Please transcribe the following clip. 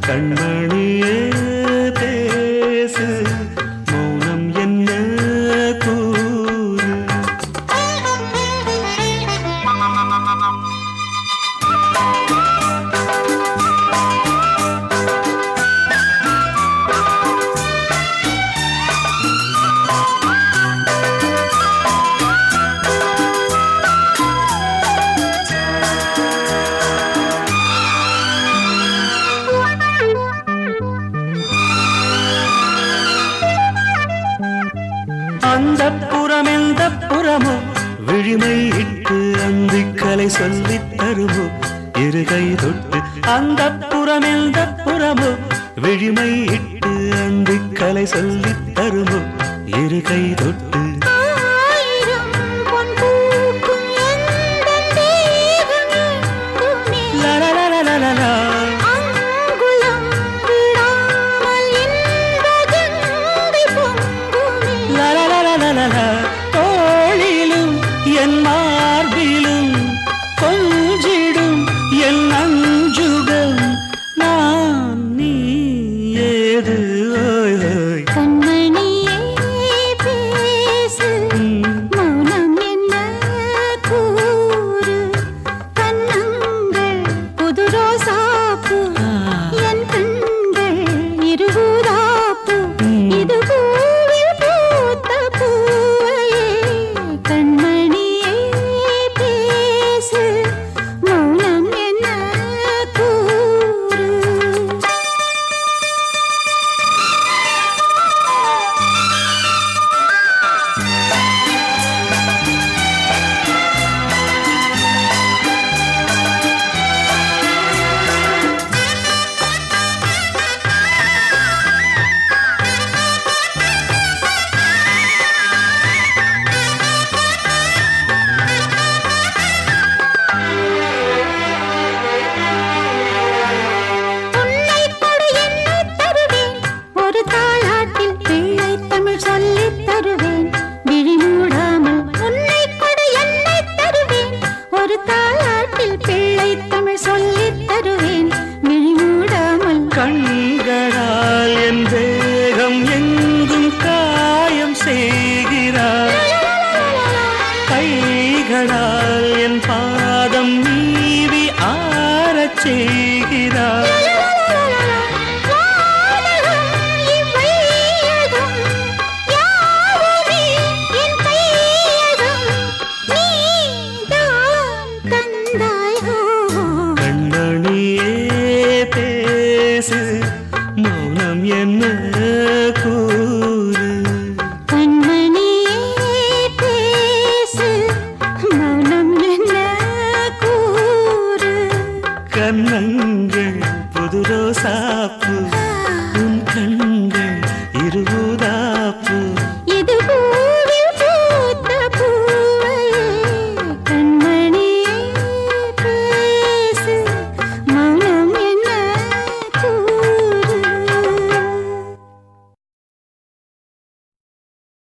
கண்மணியே பேசு மௌனம் என்ன கூறு. அந்த புறம் எந்த புறமோ விழிமை இட்டு அந்திக்கலை சொல்லித் தருமோ இருகை தொட்டு. அந்த புறம் எந்த புறமோ விழிமை இட்டு அந்திக்கலை சொல்லித் தருமோ இருகை தொட்டு. தோளிலும் என் மார்பிலும் கொஞ்சிடும் என் அஞ்சுகம் நான் நீ ஏது. கண்மணியே பேசு மௌனம் என்ன கூறு. கண்ணங்கள் புது ரோசாப்பூ என் கண்கள் இருபூதாப்பூ இது பூவில் பூத்த பூவையே. கண்மணியே பேசு மௌனம் என்ன கூறு. கண்களால் என் தேகம் எங்கும் காயம் செய்கிறார். கைகளால் என் பாதம் நீவி ஆறச் செய்கிறார். கண்மணியே பேசு மௌனம் என்ன கூறு.